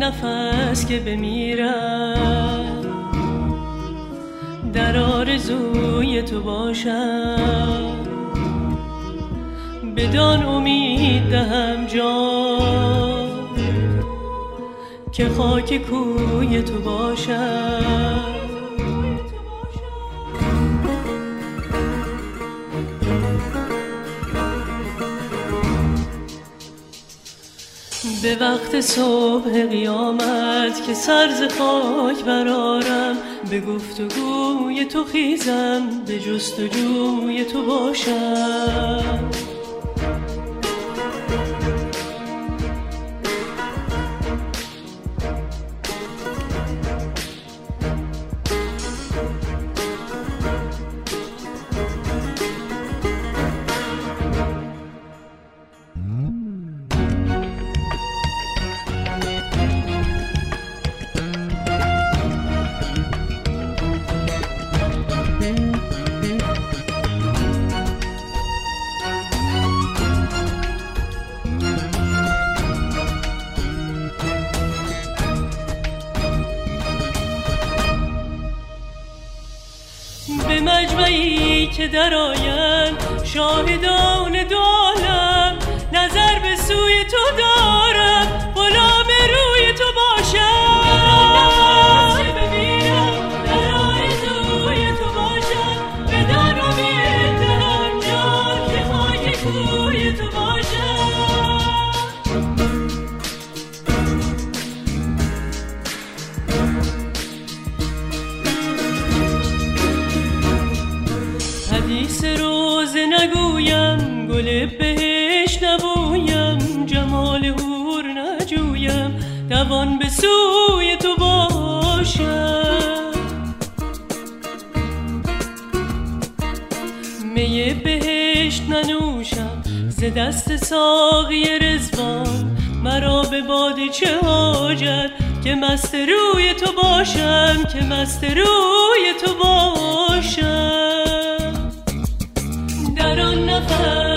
نفس که بمیرم در آرزوی تو باشم، بدان امید دهم جان که خاک کوی تو باشم. به وقت صبح قیامت که سر ز خاک برآرم، به گفتگوی تو خیزم، به جستجوی تو باشم. به مجمعی که در آیند شاهدان دو عالم، نظر به سوی تو دارم، غلام روی تو باشم. چه ببینم در آرزوی تو باشم، بدان امید دهم جان که خاک کوی تو باشم. حدیث روزه نگویم، گل بهشت نبویم، جمال حور نجویم، دوان به سوی تو باشم. می بهشت ننوشم ز دست ساقی رضوان، مرا به باده چه حاجت که مست روی تو باشم، که مست روی تو باشم. در آن نفس